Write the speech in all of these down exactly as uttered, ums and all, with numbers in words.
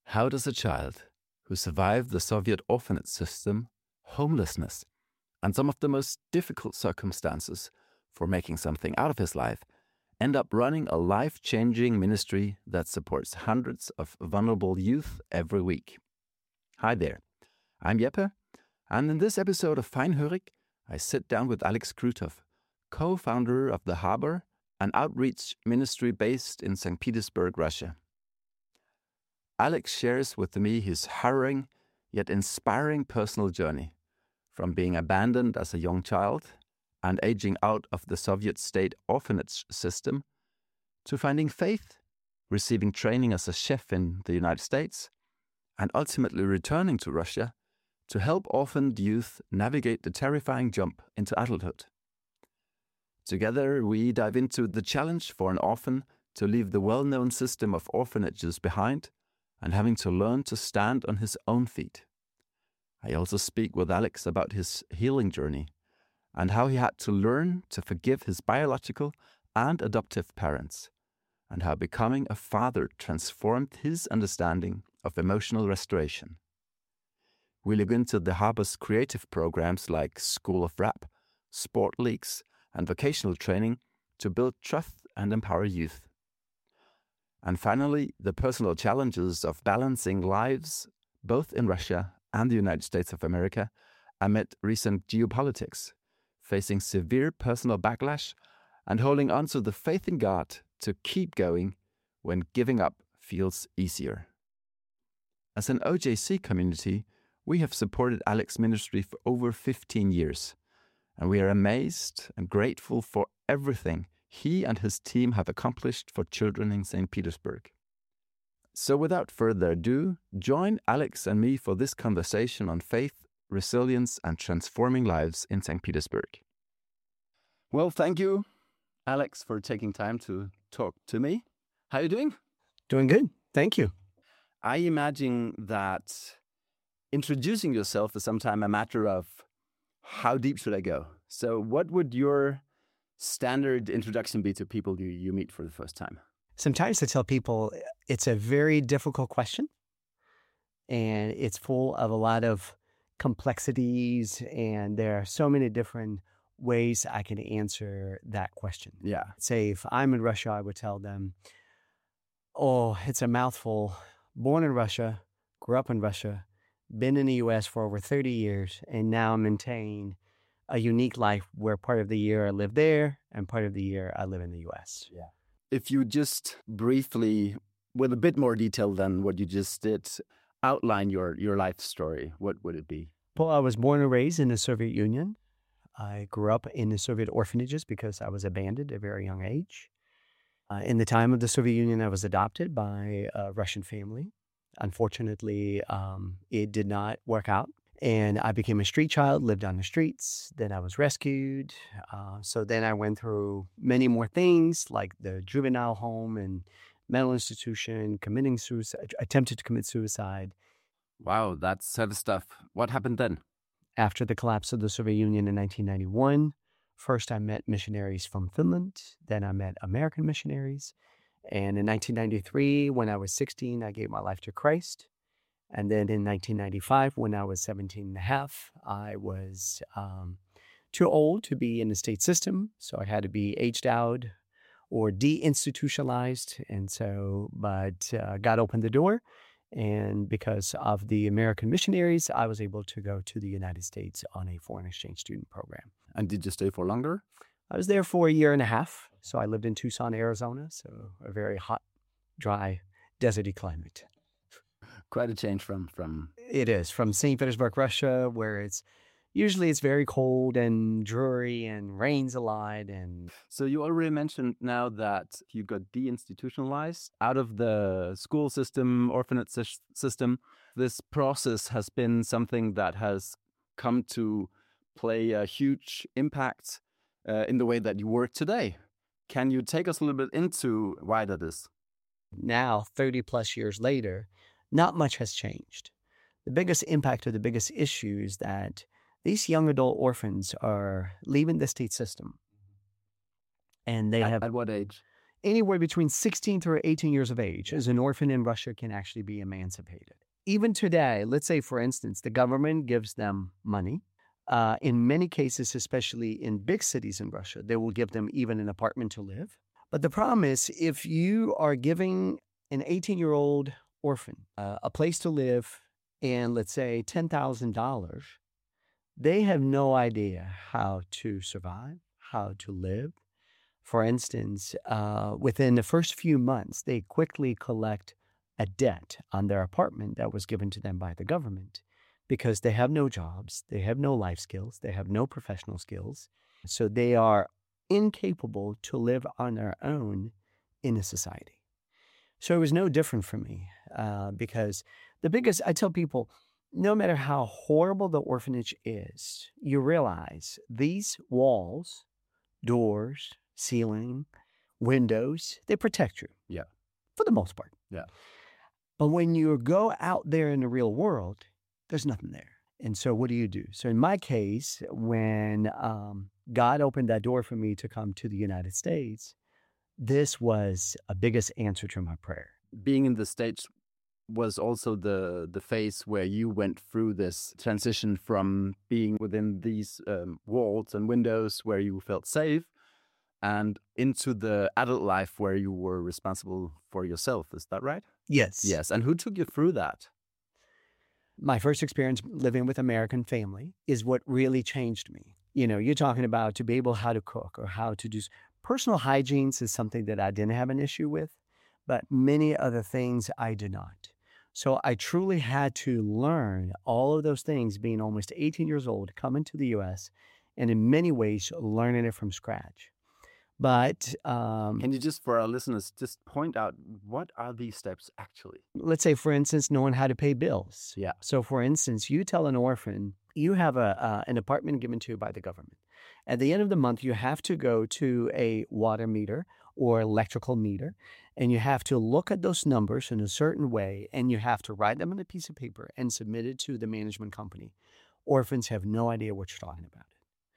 How does a child who survived the Soviet orphanage system, homelessness, and some of the most difficult circumstances for making something out of his life end up running a life-changing ministry that supports hundreds of vulnerable youth every week? Hi there, I'm Jeppe, and in this episode of Feinhörig, I sit down with Alex Krutov, co-founder of The Harbor, an outreach ministry based in Saint Petersburg, Russia. Alex shares with me his harrowing yet inspiring personal journey from being abandoned as a young child and aging out of the Soviet state orphanage system to finding faith, receiving training as a chef in the United States, and ultimately returning to Russia to help orphaned youth navigate the terrifying jump into adulthood. Together, we dive into the challenge for an orphan to leave the well-known system of orphanages behind and having to learn to stand on his own feet. I also speak with Alex about his healing journey and how he had to learn to forgive his biological and adoptive parents, and how becoming a father transformed his understanding of emotional restoration. We look into the Harbor's creative programs like School of Rap, sport leagues, and vocational training to build trust and empower youth. And finally, the personal challenges of balancing lives both in Russia and the United States of America amid recent geopolitics, facing severe personal backlash and holding on to the faith in God to keep going when giving up feels easier. As an O J C community, we have supported Alex's ministry for over fifteen years, and we are amazed and grateful for everything he and his team have accomplished for children in Saint Petersburg. So without further ado, join Alex and me for this conversation on faith, resilience, and transforming lives in Saint Petersburg. Well, thank you, Alex, for taking time to talk to me. How are you doing? Doing good. Thank you. I imagine that introducing yourself is sometimes a matter of how deep should I go? So what would your standard introduction be to people you, you meet for the first time? Sometimes I tell people it's a very difficult question, and it's full of a lot of complexities, and there are so many different ways I can answer that question. Yeah. Say if I'm in Russia, I would tell them, oh, it's a mouthful. Born in Russia, grew up in Russia, been in the U S for over thirty years, and now maintain a unique life where part of the year I live there and part of the year I live in the U S. Yeah. If you just briefly, with a bit more detail than what you just did, outline your, your life story, what would it be? Well, I was born and raised in the Soviet Union. I grew up in the Soviet orphanages because I was abandoned at a very young age. Uh, in the time of the Soviet Union, I was adopted by a Russian family. Unfortunately, um, it did not work out. And I became a street child, lived on the streets. Then I was rescued. Uh, so then I went through many more things like the juvenile home and mental institution, committing suicide, attempted to commit suicide. Wow, that's heavy stuff. What happened then? After the collapse of the Soviet Union in nineteen ninety-one, first I met missionaries from Finland. Then I met American missionaries. And in nineteen ninety-three, when I was sixteen, I gave my life to Christ. And then in nineteen ninety-five, when I was seventeen and a half, I was um, too old to be in the state system. So I had to be aged out or deinstitutionalized. And so, but uh, God opened the door. And because of the American missionaries, I was able to go to the United States on a foreign exchange student program. And did you stay for longer? I was there for a year and a half. So I lived in Tucson, Arizona. So a very hot, dry, deserty climate. Quite a change from, from... It is. From Saint Petersburg, Russia, where it's usually it's very cold and dreary and rains a lot. And so you already mentioned now that you got deinstitutionalized out of the school system, orphanage system. This process has been something that has come to play a huge impact uh, in the way that you work today. Can you take us a little bit into why that is? Now, thirty plus years later, not much has changed. The biggest impact or the biggest issue is that these young adult orphans are leaving the state system. And they at, have... At what age? anywhere between sixteen through eighteen years of age as an orphan in Russia can actually be emancipated. Even today, let's say, for instance, the government gives them money. Uh, in many cases, especially in big cities in Russia, they will give them even an apartment to live. But the problem is, if you are giving an eighteen-year-old orphan uh, a place to live and, let's say, ten thousand dollars, they have no idea how to survive, how to live. For instance, uh, within the first few months, they quickly collect a debt on their apartment that was given to them by the government because they have no jobs, they have no life skills, they have no professional skills. So they are incapable to live on their own in a society. So it was no different for me uh, because the biggest, I tell people, no matter how horrible the orphanage is, you realize these walls, doors, ceiling, windows, they protect you. Yeah. For the most part. Yeah. But when you go out there in the real world, there's nothing there. And so what do you do? So in my case, when um, God opened that door for me to come to the United States, this was a biggest answer to my prayer. Being in the States was also the the phase where you went through this transition from being within these um, walls and windows where you felt safe and into the adult life where you were responsible for yourself. Is that right? Yes. Yes. And who took you through that? My first experience living with American family is what really changed me. You know, you're talking about to be able how to cook or how to do personal hygiene is something that I didn't have an issue with, but many other things I did not. So I truly had to learn all of those things being almost eighteen years old, coming to the U S, and in many ways learning it from scratch. But um, can you just, for our listeners, just point out what are these steps actually? Let's say, for instance, knowing how to pay bills. Yeah. So, for instance, you tell an orphan you have a uh, an apartment given to you by the government. At the end of the month, you have to go to a water meter or electrical meter, and you have to look at those numbers in a certain way, and you have to write them on a piece of paper and submit it to the management company. Orphans have no idea what you're talking about.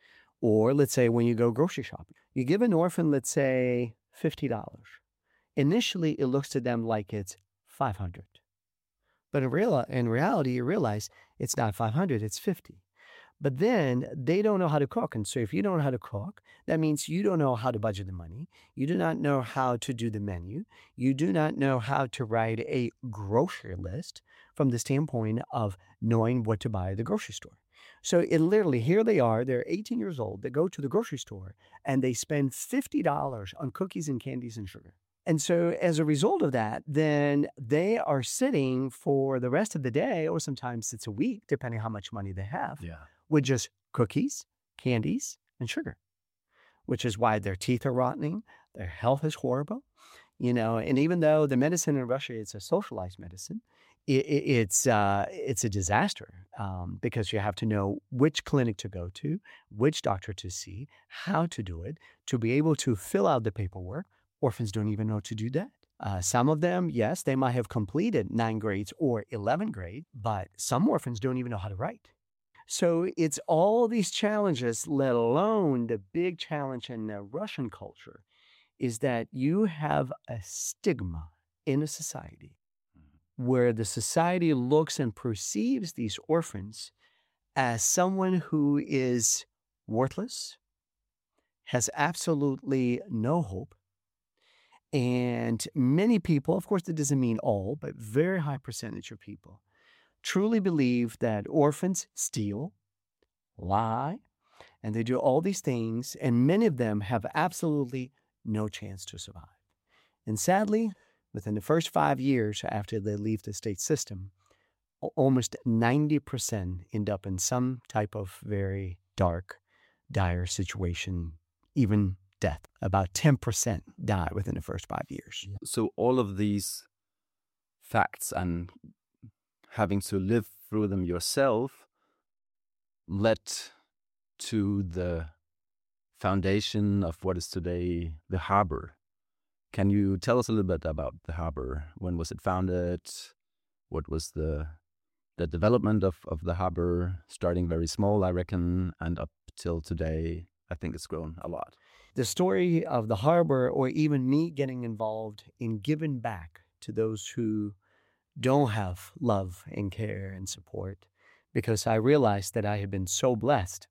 Or let's say when you go grocery shopping, you give an orphan, let's say, fifty dollars. Initially, it looks to them like it's five hundred dollars. But in, real, in reality, you realize it's not five hundred dollars, it's fifty dollars. But then they don't know how to cook. And so if you don't know how to cook, that means you don't know how to budget the money. You do not know how to do the menu. You do not know how to write a grocery list from the standpoint of knowing what to buy at the grocery store. So it literally, here they are, they're eighteen years old, they go to the grocery store and they spend fifty dollars on cookies and candies and sugar. And so as a result of that, then they are sitting for the rest of the day, or sometimes it's a week, depending how much money they have, yeah. with just cookies, candies, and sugar, which is why their teeth are rotting, their health is horrible, you know, and even though the medicine in Russia is a socialized medicine, It, it, it's uh, it's a disaster um, because you have to know which clinic to go to, which doctor to see, how to do it, to be able to fill out the paperwork. Orphans don't even know to do that. Uh, some of them, yes, they might have completed nine grades or eleven grade, but some orphans don't even know how to write. So it's all these challenges, let alone the big challenge in the Russian culture, is that you have a stigma in a society where the society looks and perceives these orphans as someone who is worthless, has absolutely no hope. And many people, of course, that doesn't mean all, but very high percentage of people truly believe that orphans steal, lie, and they do all these things, and many of them have absolutely no chance to survive. And sadly, within the first five years after they leave the state system, almost ninety percent end up in some type of very dark, dire situation, even death. About ten percent die within the first five years. So all of these facts and having to live through them yourself led to the foundation of what is today the harbor. Can you tell us a little bit about the harbor? When was it founded? What was the the development of, of the harbor, starting very small, I reckon, and up till today? I think it's grown a lot. The story of the harbor, or even me getting involved in giving back to those who don't have love and care and support, because I realized that I had been so blessed.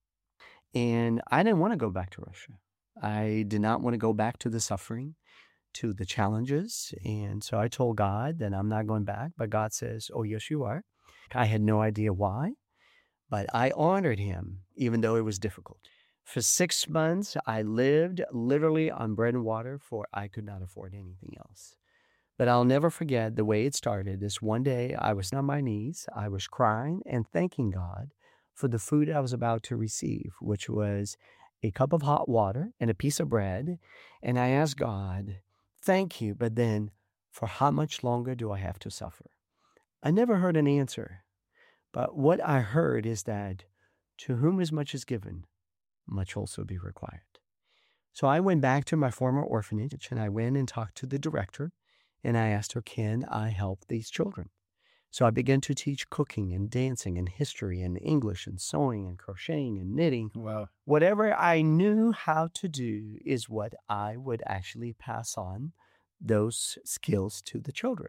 And I didn't want to go back to Russia. I did not want to go back to the suffering, to the challenges. And so I told God that I'm not going back. But God says, oh, yes, you are. I had no idea why, but I honored him, even though it was difficult. For six months, I lived literally on bread and water, for I could not afford anything else. But I'll never forget the way it started. This one day, I was on my knees. I was crying and thanking God for the food I was about to receive, which was a cup of hot water and a piece of bread. And I asked God, thank you, but then for how much longer do I have to suffer? I never heard an answer. But what I heard is that to whom as much is given, much also be required. So I went back to my former orphanage, and I went and talked to the director, and I asked her, can I help these children? So I began to teach cooking and dancing and history and English and sewing and crocheting and knitting. Wow. Whatever I knew how to do is what I would actually pass on those skills to the children.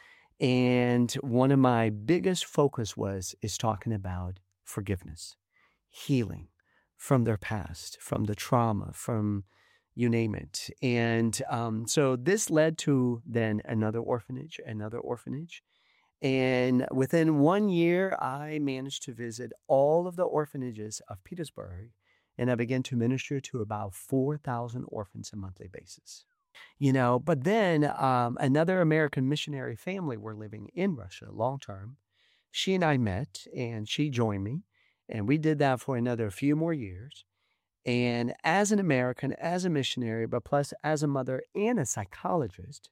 And one of my biggest focus was, is talking about forgiveness, healing from their past, from the trauma, from you name it. And um, so this led to then another orphanage, another orphanage. And within one year, I managed to visit all of the orphanages of Petersburg, and I began to minister to about four thousand orphans on a monthly basis. You know, but then um, another American missionary family were living in Russia long term. She and I met, and she joined me, and we did that for another few more years. And as an American, as a missionary, but plus as a mother and a psychologist,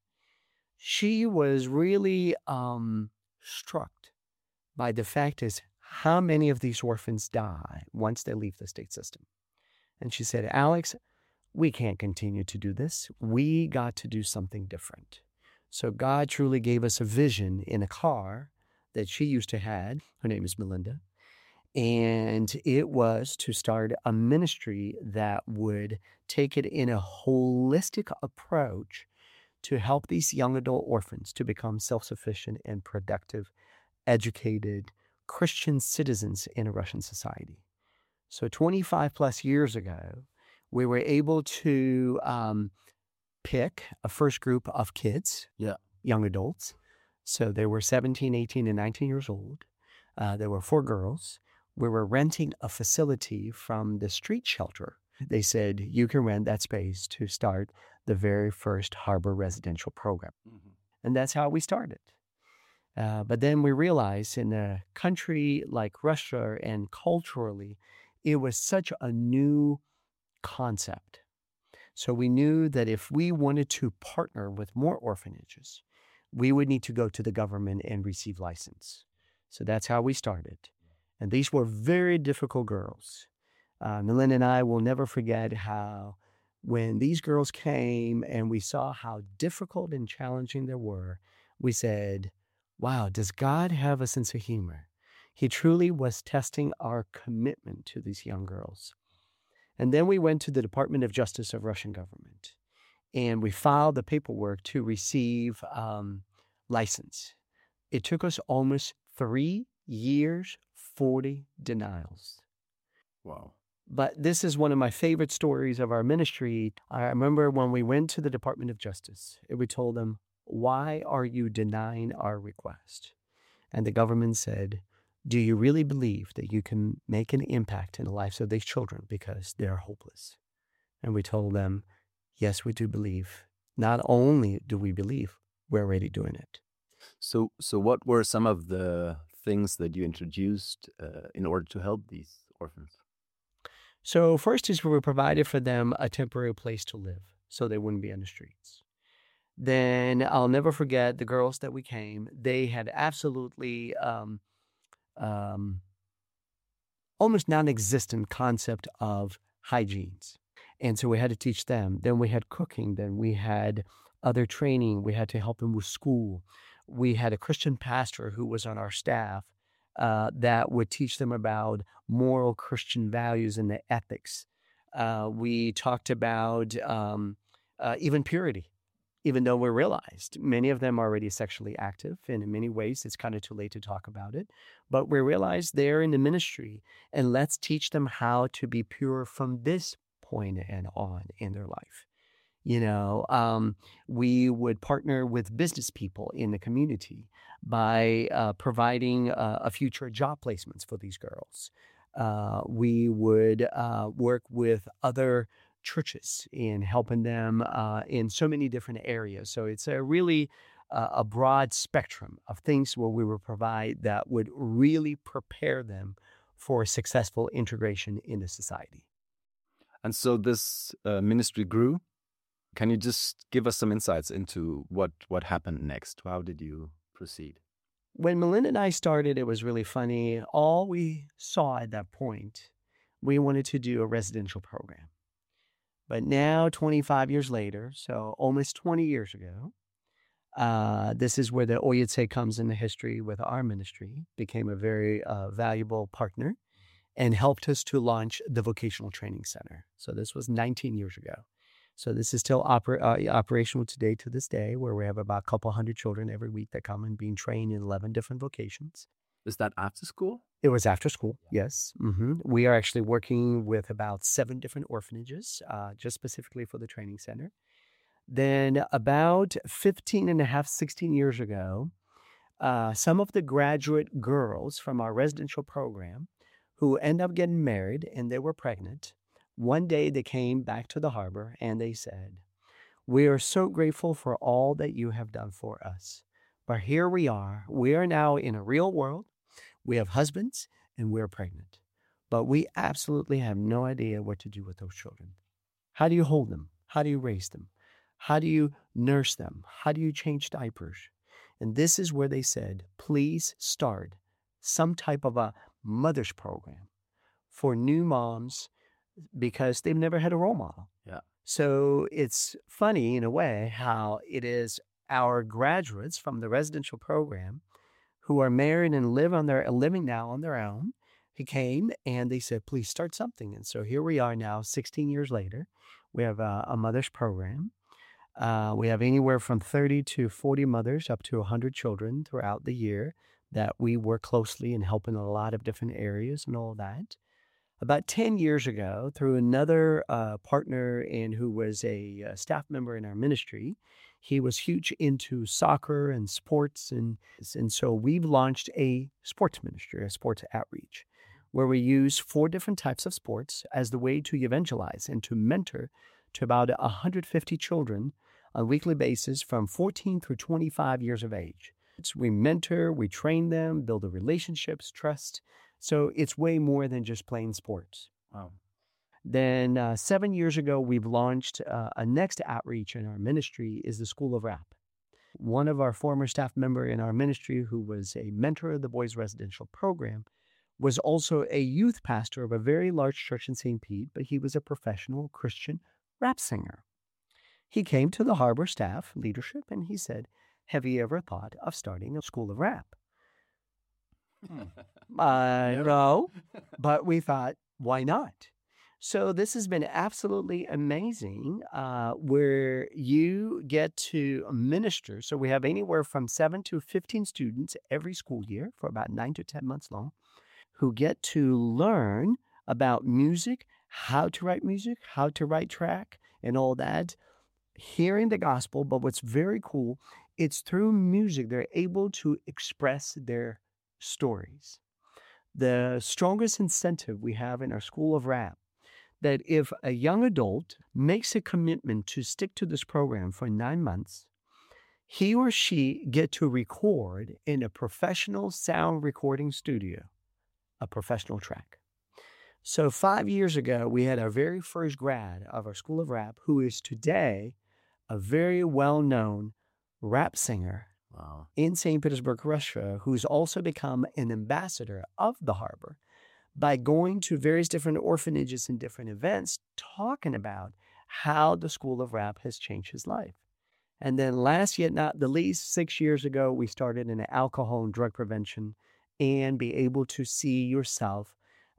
she was really um, struck by the fact is how many of these orphans die once they leave the state system. And she said, Alex, we can't continue to do this. We got to do something different. So God truly gave us a vision in a car that she used to have. Her name is Melinda. And it was to start a ministry that would take it in a holistic approach to help these young adult orphans to become self-sufficient and productive, educated Christian citizens in a Russian society. So twenty-five plus years ago, we were able to um, pick a first group of kids, yeah, young adults. So they were seventeen, eighteen, and nineteen years old. Uh, there were four girls. We were renting a facility from the street shelter. They said, you can rent that space to start the very first harbor residential program. Mm-hmm. And that's how we started. Uh, but then we realized in a country like Russia and culturally, it was such a new concept. So we knew that if we wanted to partner with more orphanages, we would need to go to the government and receive license. So that's how we started. And these were very difficult girls. Uh, Melinda and I will never forget how when these girls came and we saw how difficult and challenging they were, we said, wow, does God have a sense of humor? He truly was testing our commitment to these young girls. And then we went to the Department of Justice of Russian government, and we filed the paperwork to receive um, license. It took us almost three years, forty denials. Wow. But this is one of my favorite stories of our ministry. I remember when we went to the Department of Justice, and we told them, why are you denying our request? And the government said, do you really believe that you can make an impact in the lives of these children because they're hopeless? And we told them, yes, we do believe. Not only do we believe, we're already doing it. So, so what were some of the things that you introduced uh, in order to help these orphans? So first is we provided for them a temporary place to live so they wouldn't be on the streets. Then I'll never forget the girls that we came. They had absolutely um, um, almost non-existent concept of hygienes. And so we had to teach them. Then we had cooking. Then we had other training. We had to help them with school. We had a Christian pastor who was on our staff uh, that would teach them about moral Christian values and the ethics Uh, we talked about um, uh, even purity, even though we realized many of them are already sexually active. And in many ways, it's kind of too late to talk about it. But we realized they're in the ministry, and let's teach them how to be pure from this point and on in their life. You know, um, we would partner with business people in the community by uh, providing uh, a future job placements for these girls. Uh, we would uh, work with other churches in helping them uh, in so many different areas. So it's a really uh, a broad spectrum of things where we would provide that would really prepare them for successful integration into society. And so this uh, ministry grew. Can you just give us some insights into what, what happened next? How did you proceed? When Melinda and I started, it was really funny. All we saw at that point, we wanted to do a residential program. But now, twenty-five years later, so almost twenty years ago, uh, this is where the Oyetse comes into history with our ministry, became a very uh, valuable partner, and helped us to launch the Vocational Training Center. So this was nineteen years ago. So this is still oper- uh, operational today to this day, where we have about a couple hundred children every week that come and being trained in eleven different vocations. Is that after school? It was after school, yes. Mm-hmm. We are actually working with about seven different orphanages, uh, just specifically for the training center. Then about fifteen and a half, sixteen years ago, uh, some of the graduate girls from our residential program who end up getting married and they were pregnant, one day they came back to the harbor and they said, "We are so grateful for all that you have done for us. But here we are. We are now in a real world. We have husbands and we're pregnant. But we absolutely have no idea what to do with those children. How do you hold them? How do you raise them? How do you nurse them? How do you change diapers?" And this is where they said, please start some type of a mother's program for new moms because they've never had a role model. Yeah. So it's funny in a way how it is our graduates from the residential program who are married and live on their living now on their own. He came and they said, please start something. And so here we are now, sixteen years later. We have a, a mother's program. Uh, we have anywhere from thirty to forty mothers up to one hundred children throughout the year that we work closely and help in a lot of different areas and all that. About ten years ago, through another uh, partner and who was a, a staff member in our ministry, he was huge into soccer and sports. And, and so we've launched a sports ministry, a sports outreach, where we use four different types of sports as the way to evangelize and to mentor to about one hundred fifty children on a weekly basis from fourteen through twenty-five years of age. So we mentor, we train them, build the relationships, trust. So it's way more than just playing sports. Wow. Then uh, seven years ago, we've launched uh, a next outreach in our ministry is the School of Rap. One of our former staff member in our ministry who was a mentor of the boys' residential program was also a youth pastor of a very large church in Saint Pete, but he was a professional Christian rap singer. He came to the harbor staff leadership and he said, have you ever thought of starting a school of rap? Hmm. Uh, no, but we thought, why not? So this has been absolutely amazing uh, where you get to minister. So we have anywhere from seven to fifteen students every school year for about nine to ten months long who get to learn about music, how to write music, how to write track and all that, hearing the gospel. But what's very cool, it's through music they're able to express their stories. The strongest incentive we have in our School of Rap, that if a young adult makes a commitment to stick to this program for nine months, he or she get to record in a professional sound recording studio, a professional track. So five years ago, we had our very first grad of our School of Rap, who is today a very well-known rap singer. Wow. In Saint Petersburg, Russia, who's also become an ambassador of the harbor by going to various different orphanages and different events, talking about how the School of Rap has changed his life. And then last yet not the least, six years ago, we started an alcohol and drug prevention and be able to see yourself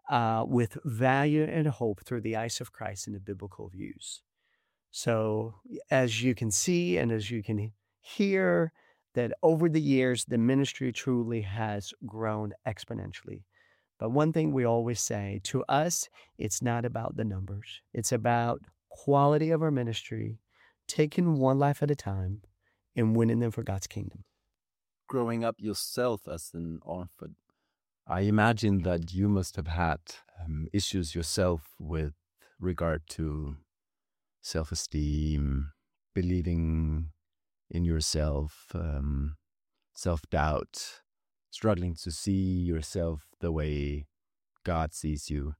uh, with value and hope through the eyes of Christ and the biblical views. So as you can see and as you can hear, that over the years, the ministry truly has grown exponentially. But one thing we always say, to us, it's not about the numbers. It's about quality of our ministry, taking one life at a time and winning them for God's kingdom. Growing up yourself as an orphan, I imagine that you must have had um, issues yourself with regard to self-esteem, believing in yourself, um, self-doubt, struggling to see yourself the way God sees you.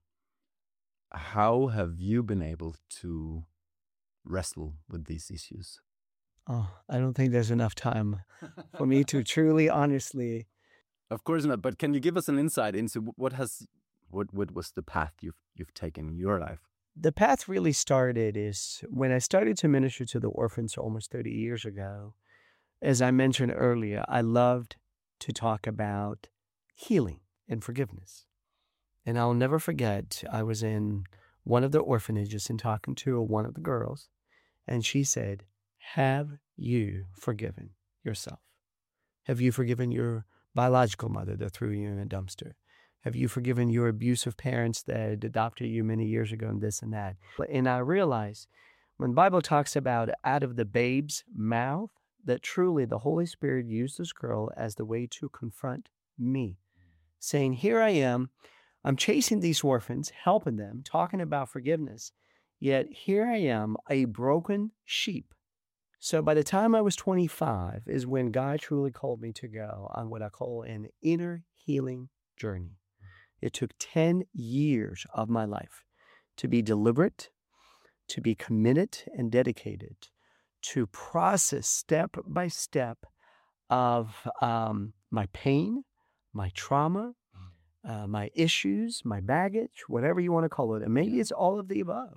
How have you been able to wrestle with these issues? Oh, I don't think there's enough time for me to truly, honestly. Of course not, but can you give us an insight into what has, what, what was the path you've you've taken in your life? The path really started is when I started to minister to the orphans almost thirty years ago. As I mentioned earlier, I loved to talk about healing and forgiveness. And I'll never forget, I was in one of the orphanages and talking to one of the girls, and she said, have you forgiven yourself? Have you forgiven your biological mother that threw you in a dumpster? Have you forgiven your abusive parents that adopted you many years ago and this and that? And I realized when the Bible talks about out of the babe's mouth, that truly the Holy Spirit used this girl as the way to confront me, saying, here I am, I'm chasing these orphans, helping them, talking about forgiveness, yet here I am, a broken sheep. So by the time I was twenty-five is when God truly called me to go on what I call an inner healing journey. It took ten years of my life to be deliberate, to be committed and dedicated, to process step by step of um, my pain, my trauma, uh, my issues, my baggage, whatever you want to call it. And maybe it's all of the above.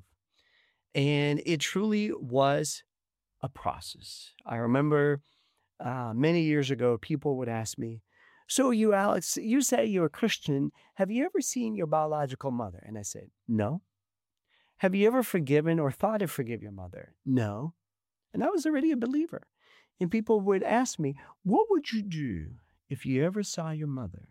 And it truly was a process. I remember uh, many years ago, people would ask me, so you, Alex, you say you're a Christian. Have you ever seen your biological mother? And I said, no. Have you ever forgiven or thought to forgive your mother? No. And I was already a believer. And people would ask me, what would you do if you ever saw your mother?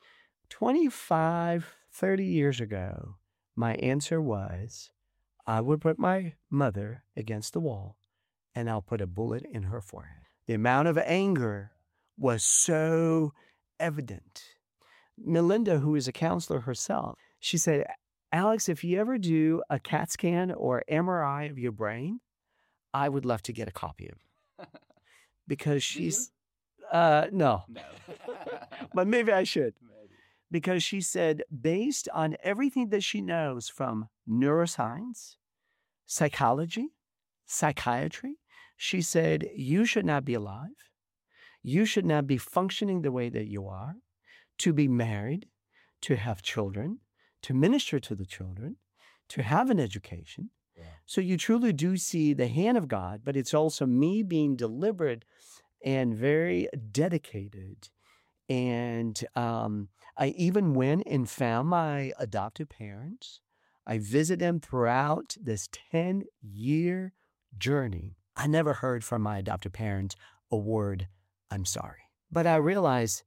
twenty-five, thirty years ago, my answer was, I would put my mother against the wall and I'll put a bullet in her forehead. The amount of anger was so evident. Melinda, who is a counselor herself, she said, Alex, if you ever do a CAT scan or M R I of your brain, I would love to get a copy of it. Because she's, uh, no. No. But maybe I should. Maybe. Because she said, based on everything that she knows from neuroscience, psychology, psychiatry, she said, you should not be alive. You should not be functioning the way that you are, to be married, to have children, to minister to the children, to have an education. Yeah. So you truly do see the hand of God, but it's also me being deliberate and very dedicated. And um, I even went and found my adoptive parents. I visited them throughout this ten-year journey. I never heard from my adoptive parents a word, I'm sorry. But I realized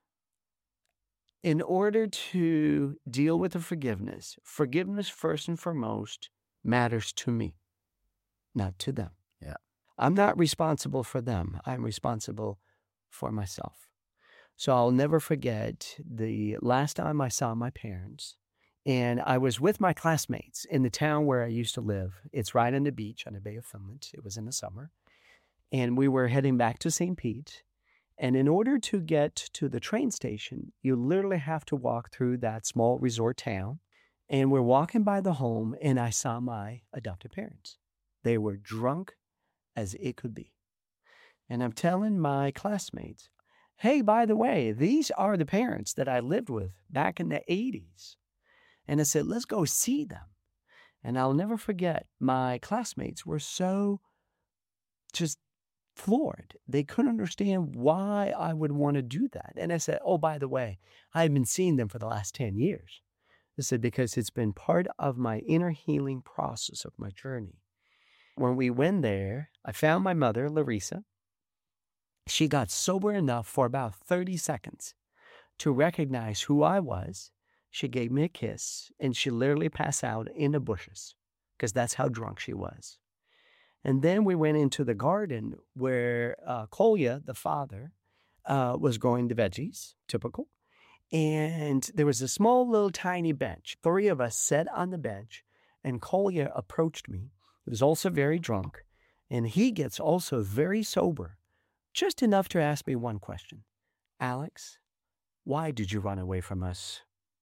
in order to deal with the forgiveness, forgiveness first and foremost matters to me, not to them. Yeah. I'm not responsible for them. I'm responsible for myself. So I'll never forget the last time I saw my parents, and I was with my classmates in the town where I used to live. It's right on the beach on the Bay of Finland. It was in the summer. And we were heading back to Saint Pete. And in order to get to the train station, you literally have to walk through that small resort town. And we're walking by the home, and I saw my adoptive parents. They were drunk as it could be. And I'm telling my classmates, hey, by the way, these are the parents that I lived with back in the eighties. And I said, let's go see them. And I'll never forget, my classmates were so just floored. They couldn't understand why I would want to do that. And I said, oh, by the way, I've been seeing them for the last ten years. I said, because it's been part of my inner healing process of my journey. When we went there, I found my mother, Larissa. She got sober enough for about thirty seconds to recognize who I was. She gave me a kiss, and she literally passed out in the bushes because that's how drunk she was. And then we went into the garden where uh, Kolya, the father, uh, was growing the veggies, typical. And there was a small little tiny bench. Three of us sat on the bench, and Kolya approached me. He was also very drunk, and he gets also very sober, just enough to ask me one question. Alex, why did you run away from us?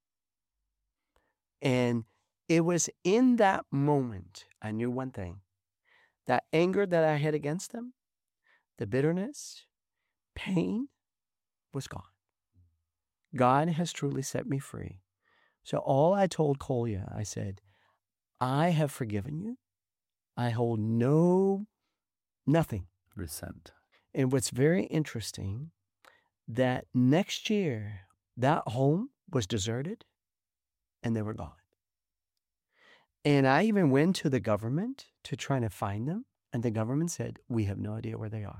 And it was in that moment I knew one thing. That anger that I had against him, the bitterness, pain, was gone. God has truly set me free. So all I told Kolya, I said, I have forgiven you. I hold no, nothing. Resent. And what's very interesting, that next year, that home was deserted and they were gone. And I even went to the government to try to find them. And the government said, we have no idea where they are.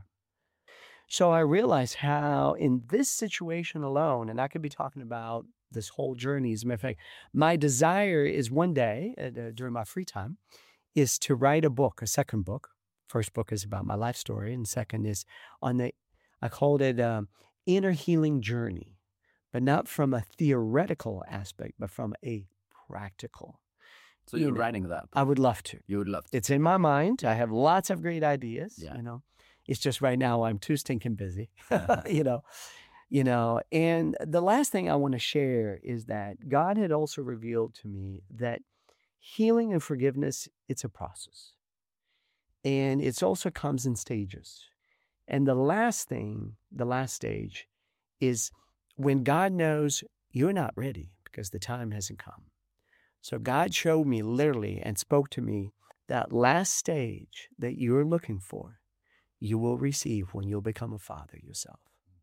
So I realized how in this situation alone, and I could be talking about this whole journey, as a matter of fact, my desire is one day, uh, during my free time, is to write a book, a second book. First book is about my life story, and second is on the, I called it um, Inner Healing Journey, but not from a theoretical aspect, but from a practical. So you're you know, writing that? I would love to. You would love to. It's in my mind. I have lots of great ideas, Yeah. you know. It's just right now I'm too stinking busy, you know, you know. And the last thing I want to share is that God had also revealed to me that healing and forgiveness, it's a process. And it also comes in stages. And the last thing, the last stage is when God knows you're not ready because the time hasn't come. So God showed me literally and spoke to me that last stage that you're looking for, you will receive when you'll become a father yourself.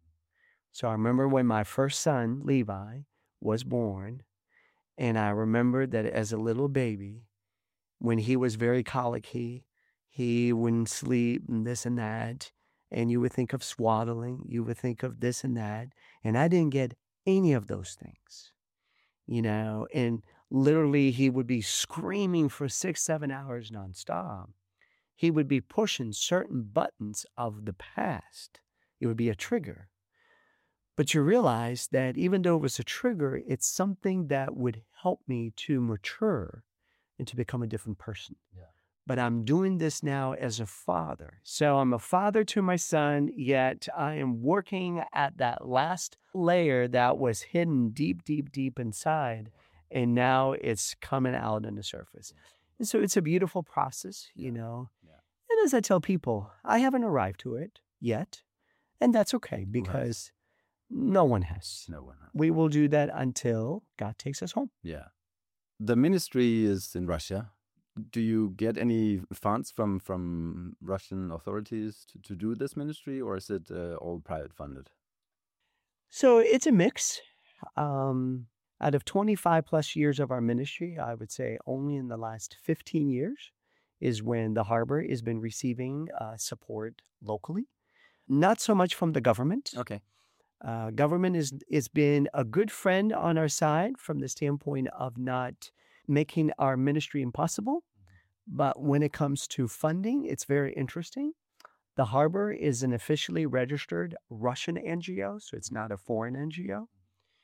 So I remember when my first son, Levi, was born, and I remember that as a little baby, when he was very colicky, he wouldn't sleep and this and that, and you would think of swaddling, you would think of this and that, and I didn't get any of those things, you know, and literally he would be screaming for six, seven hours nonstop. He would be pushing certain buttons of the past. It would be a trigger. But you realize that even though it was a trigger, it's something that would help me to mature and to become a different person. Yeah. But I'm doing this now as a father. So I'm a father to my son, yet I am working at that last layer that was hidden deep, deep, deep inside. And now it's coming out on the surface. And so it's a beautiful process, you know. Yeah. And as I tell people, I haven't arrived to it yet. And that's okay because right. no one has. No one has. We will do that until God takes us home. Yeah. The ministry is in Russia. Do you get any funds from, from Russian authorities to, to do this ministry, or is it uh, all private funded? So it's a mix. Um, out of twenty-five plus years of our ministry, I would say only in the last fifteen years is when the harbor has been receiving uh, support locally. Not so much from the government. Okay. Uh, government is has been a good friend on our side from the standpoint of not making our ministry impossible. But when it comes to funding, it's very interesting. The harbor is an officially registered Russian N G O, so it's not a foreign N G O.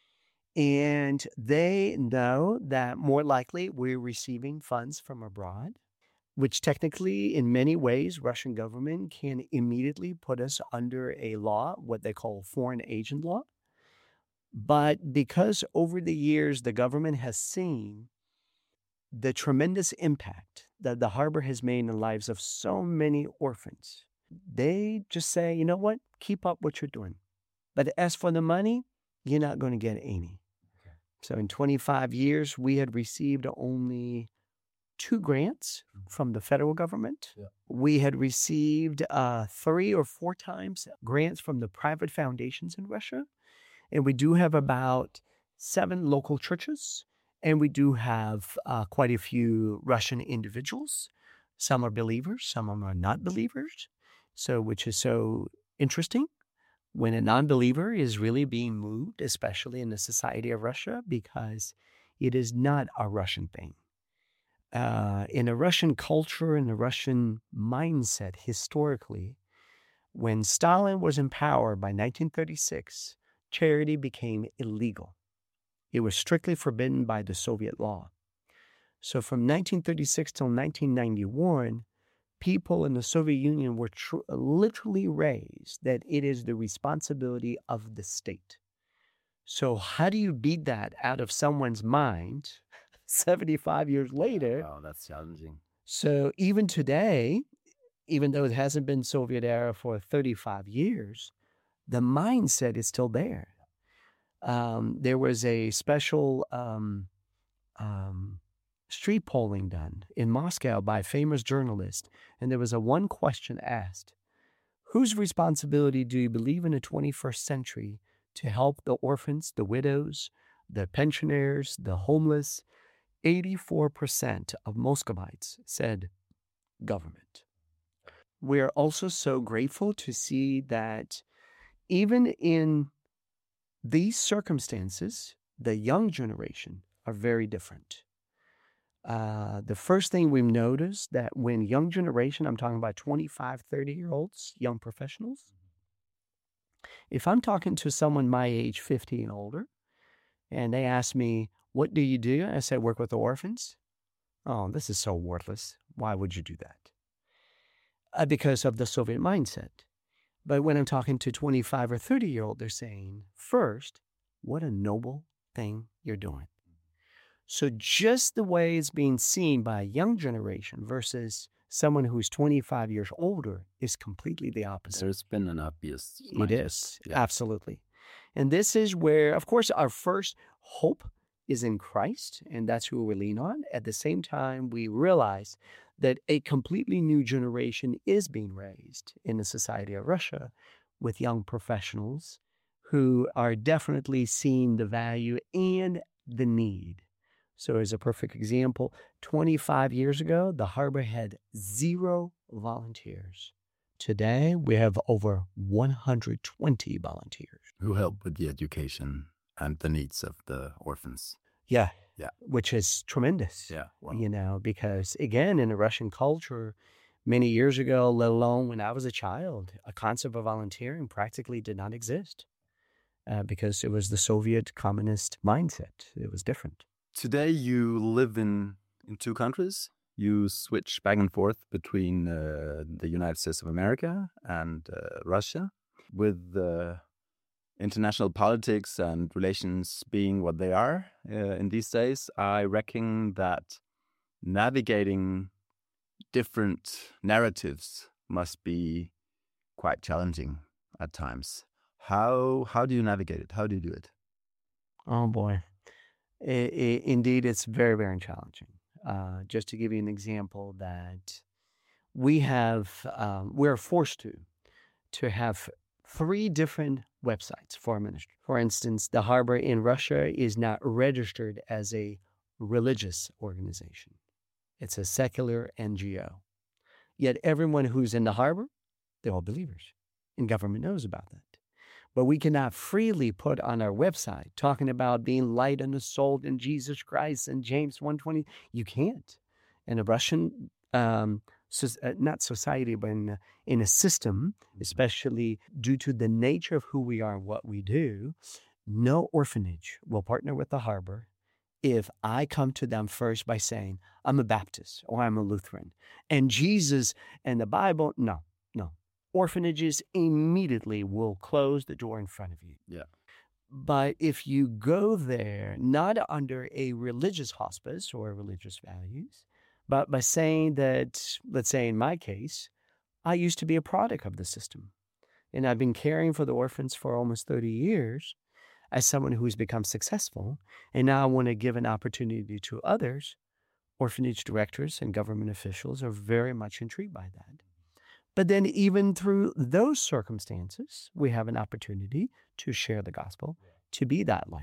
And they know that more likely we're receiving funds from abroad, which technically, in many ways, Russian government can immediately put us under a law, what they call foreign agent law. But because over the years, the government has seen the tremendous impact that the harbor has made in the lives of so many orphans, they just say, you know what, keep up what you're doing. But as for the money, you're not going to get any. Okay. So in twenty-five years, we had received only two grants from the federal government. Yeah. We had received uh, three or four times grants from the private foundations in Russia. And we do have about seven local churches. And we do have uh, quite a few Russian individuals. Some are believers, some of them are not believers. So, which is so interesting when a non-believer is really being moved, especially in the society of Russia, because it is not a Russian thing. Uh, in a Russian culture, in a Russian mindset, historically, when Stalin was in power by nineteen thirty-six, charity became illegal. It was strictly forbidden by the Soviet law. So from nineteen thirty-six till nineteen ninety-one, people in the Soviet Union were tr- literally raised that it is the responsibility of the state. So how do you beat that out of someone's mind seventy-five years later? Wow, that's challenging. So even today, even though it hasn't been Soviet era for thirty-five years, the mindset is still there. Um, there was a special um, um, street polling done in Moscow by a famous journalist, and there was a one question asked: whose responsibility do you believe in the twenty-first century to help the orphans, the widows, the pensioners, the homeless? eighty-four percent of Muscovites said government. We are also so grateful to see that even in these circumstances, the young generation are very different. Uh, the first thing we've noticed that when young generation, I'm talking about twenty-five, thirty-year-olds, young professionals, if I'm talking to someone my age, fifty and older, and they ask me, what do you do? I say, work with the orphans. Oh, this is so worthless. Why would you do that? Uh, because of the Soviet mindset. But when I'm talking to twenty-five or thirty-year-old, they're saying, first, what a noble thing you're doing. So just the way it's being seen by a young generation versus someone who's twenty-five years older is completely the opposite. There's been an obvious It mindset. is, Yeah. absolutely. And this is where, of course, our first hope is in Christ, and that's who we lean on. At the same time, we realize that a completely new generation is being raised in the society of Russia with young professionals who are definitely seeing the value and the need. So as a perfect example, twenty-five years ago, the harbor had zero volunteers. Today, we have over one hundred twenty volunteers. Who help with the education and the needs of the orphans. Yeah. Yeah. Which is tremendous. Yeah. Wow. You know, because again, in the Russian culture, many years ago, let alone when I was a child, a concept of volunteering practically did not exist uh, because it was the Soviet communist mindset. It was different. Today you live in, in two countries. You switch back and forth between uh, the United States of America and uh, Russia. With uh, international politics and relations being what they are uh, in these days, I reckon that navigating different narratives must be quite challenging at times. How how do you navigate it? How do you do it? Oh, boy. I, I, indeed, it's very, very challenging. Uh, just to give you an example that we have, um, we're forced to, to have three different websites for our ministry. For instance, the harbor in Russia is not registered as a religious organization. It's a secular N G O. Yet everyone who's in the harbor, they're all believers, and government knows about that. But we cannot freely put on our website talking about being light and the soul in Jesus Christ and James one twenty. You can't. In a Russian, um, so, uh, not society, but in a, in a system, especially due to the nature of who we are and what we do, no orphanage will partner with the harbor if I come to them first by saying, I'm a Baptist or I'm a Lutheran. And Jesus and the Bible, no, no. Orphanages immediately will close the door in front of you. Yeah. But if you go there, not under a religious hospice or religious values, but by saying that, let's say in my case, I used to be a product of the system. And I've been caring for the orphans for almost thirty years as someone who's become successful. And now I want to give an opportunity to others. Orphanage directors and government officials are very much intrigued by that. But then even through those circumstances, we have an opportunity to share the gospel, to be that light.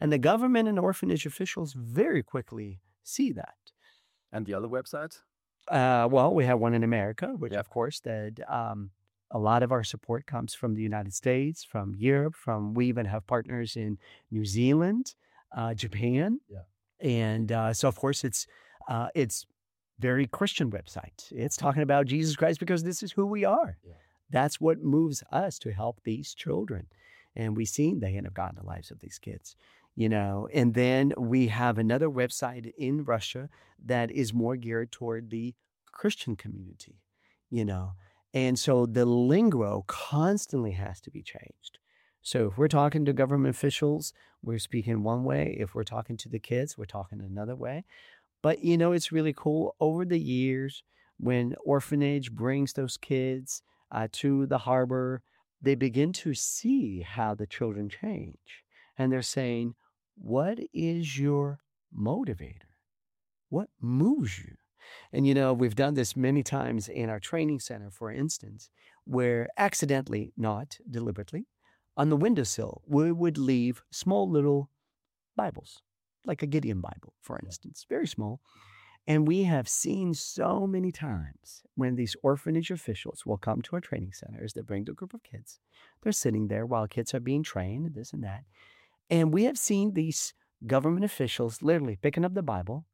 And the government and orphanage officials very quickly see that. And the other website? Uh, well, we have one in America, which Yeah. of course that um, a lot of our support comes from the United States, from Europe, from we even have partners in New Zealand, uh, Japan. Yeah. And uh, so of course it's uh, it's very Christian website. It's talking about Jesus Christ because this is who we are. Yeah. That's what moves us to help these children. And we've seen the hand of God in the lives of these kids, you know. And then we have another website in Russia that is more geared toward the Christian community, you know. And so the lingo constantly has to be changed. So if we're talking to government officials, we're speaking one way. If we're talking to the kids, we're talking another way. But, you know, it's really cool. Over the years, when orphanage brings those kids uh, to the harbor, they begin to see how the children change. And they're saying, what is your motivator? What moves you? And, you know, we've done this many times in our training center, for instance, where accidentally, not deliberately, on the windowsill, we would leave small little Bibles, like a Gideon Bible, for instance, very small. And we have seen so many times when these orphanage officials will come to our training centers that bring the group of kids. They're sitting there while kids are being trained and this and that. And we have seen these government officials literally picking up the Bible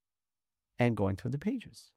and going through the pages.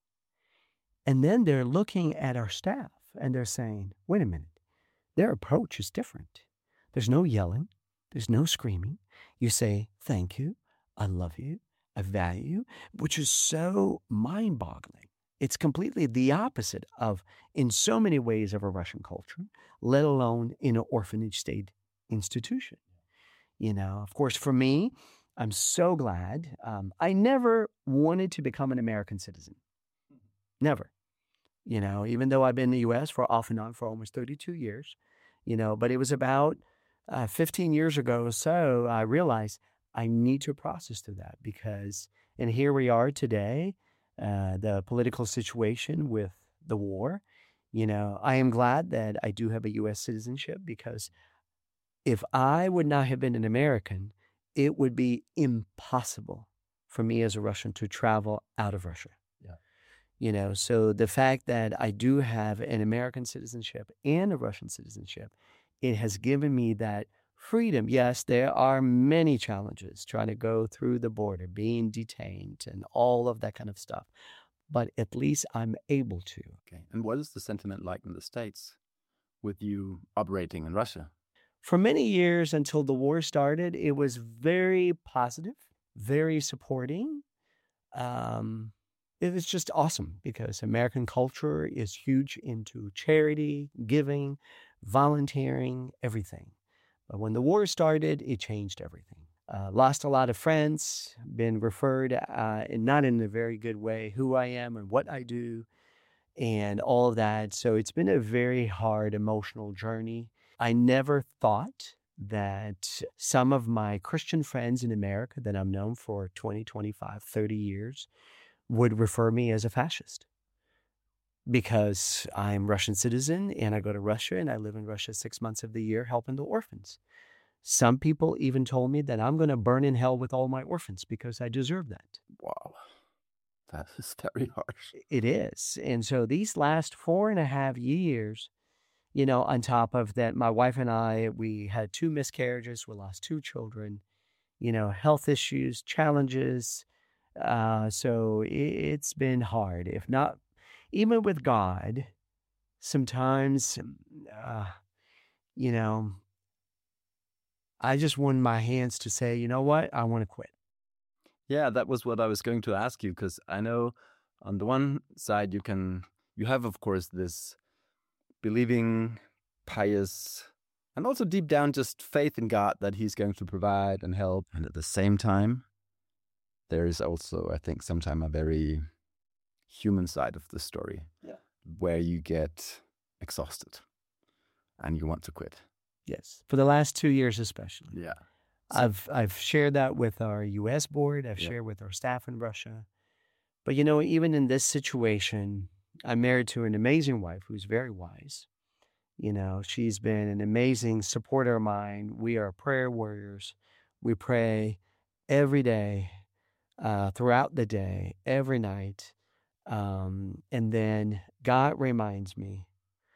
And then they're looking at our staff and they're saying, wait a minute, their approach is different. There's no yelling. There's no screaming. You say, thank you. I love you. I value you, which is so mind-boggling. It's completely the opposite of, in so many ways, of a Russian culture, let alone in an orphanage state institution. You know, of course, for me, I'm so glad. Um, I never wanted to become an American citizen. Never. You know, even though I've been in the U S for off and on for almost thirty-two years, you know, but it was about uh, fifteen years ago or so, I realized I need to process through that because, and here we are today, uh, the political situation with the war. You know, I am glad that I do have a U S citizenship because if I would not have been an American, it would be impossible for me as a Russian to travel out of Russia. Yeah. You know, so the fact that I do have an American citizenship and a Russian citizenship, it has given me that freedom. Yes, there are many challenges trying to go through the border, being detained and all of that kind of stuff. But at least I'm able to. Okay. And what is the sentiment like in the States with you operating in Russia? For many years until the war started, it was very positive, very supporting. Um, it was just awesome because American culture is huge into charity, giving, volunteering, everything. But when the war started, it changed everything. Uh, lost a lot of friends, been referred, uh, and not in a very good way, who I am and what I do and all of that. So it's been a very hard emotional journey. I never thought that some of my Christian friends in America that I've known for twenty, twenty-five, thirty years would refer me as a fascist because I'm Russian citizen and I go to Russia and I live in Russia six months of the year helping the orphans. Some people even told me that I'm going to burn in hell with all my orphans because I deserve that. Wow. That is very harsh. It is. And so these last four and a half years, you know, on top of that, my wife and I, we had two miscarriages. We lost two children, you know, health issues, challenges. Uh, so it's been hard. If not, even with God, sometimes, uh, you know, I just want my hands to say, you know what, I want to quit. Yeah, that was what I was going to ask you, because I know on the one side you can, you have, of course, this believing, pious, and also deep down just faith in God that he's going to provide and help. And at the same time, there is also, I think, sometimes a very human side of the story, yeah, where you get exhausted and you want to quit. Yes, for the last two years especially. Yeah. So, I've I've shared that with our U S board. I've yeah. shared with our staff in Russia. But, you know, even in this situation, I'm married to an amazing wife who's very wise. You know, she's been an amazing supporter of mine. We are prayer warriors. We pray every day, uh, throughout the day, every night. Um, and then God reminds me,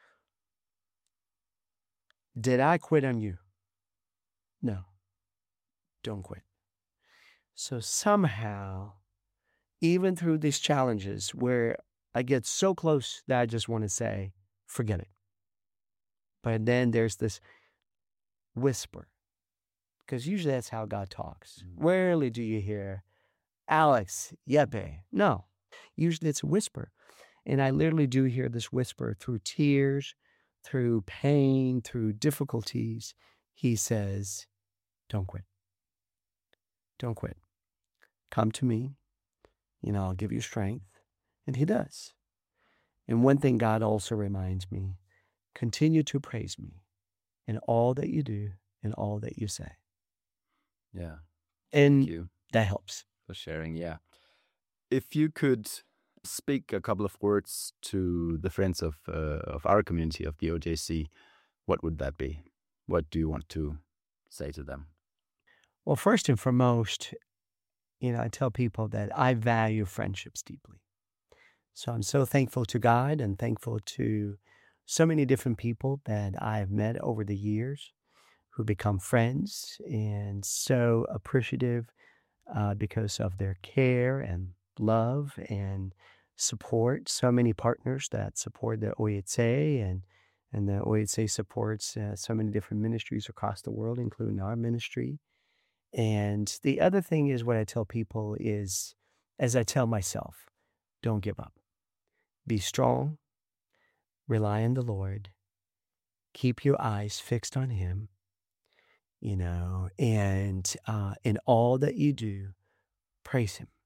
did I quit on you? No, don't quit. So somehow, even through these challenges where I get so close that I just want to say, forget it. But then there's this whisper, because usually that's how God talks. Mm. Rarely do you hear, Alex, yepe. No, usually it's a whisper. And I literally do hear this whisper through tears, through pain, through difficulties. He says, don't quit. Don't quit. Come to me, you know, I'll give you strength. And he does. And one thing God also reminds me, continue to praise me in all that you do and all that you say. Yeah. And Thank you that helps. for sharing. Yeah. If you could speak a couple of words to the friends of uh, of our community of the O J C, what would that be? What do you want to say to them? Well, first and foremost, you know, I tell people that I value friendships deeply. So I'm so thankful to God and thankful to so many different people that I've met over the years who become friends, and so appreciative uh, because of their care and love and support. So many partners that support the O Y C and and the O Y C supports uh, so many different ministries across the world, including our ministry. And the other thing is, what I tell people is, as I tell myself, don't give up. Be strong, rely on the Lord, keep your eyes fixed on Him, you know, and uh, in all that you do, praise Him.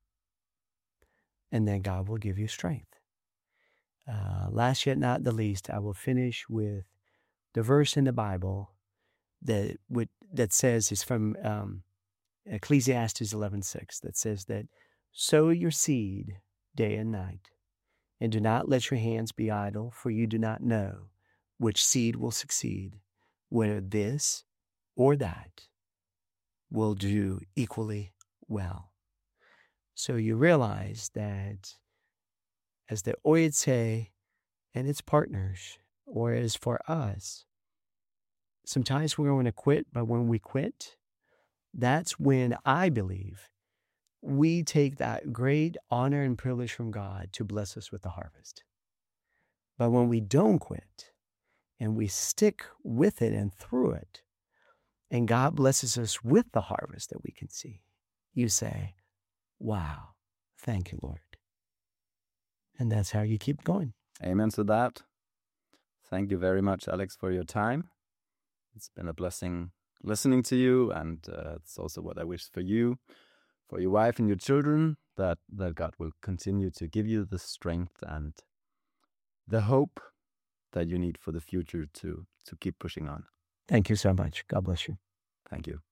And then God will give you strength. Uh, last yet not the least, I will finish with the verse in the Bible that would, that says, is from um, Ecclesiastes eleven six, that says that, sow your seed day and night, and do not let your hands be idle, for you do not know which seed will succeed, whether this or that will do equally well. So you realize that as the O Y C and its partners, or as for us, sometimes we're going to quit, but when we quit, that's when I believe we take that great honor and privilege from God to bless us with the harvest. But when we don't quit and we stick with it and through it, and God blesses us with the harvest that we can see, you say, wow, thank you, Lord. And that's how you keep going. Amen to that. Thank you very much, Alex, for your time. It's been a blessing listening to you, and uh, it's also what I wish for you, for your wife and your children, that, that God will continue to give you the strength and the hope that you need for the future to, to keep pushing on. Thank you so much. God bless you. Thank you.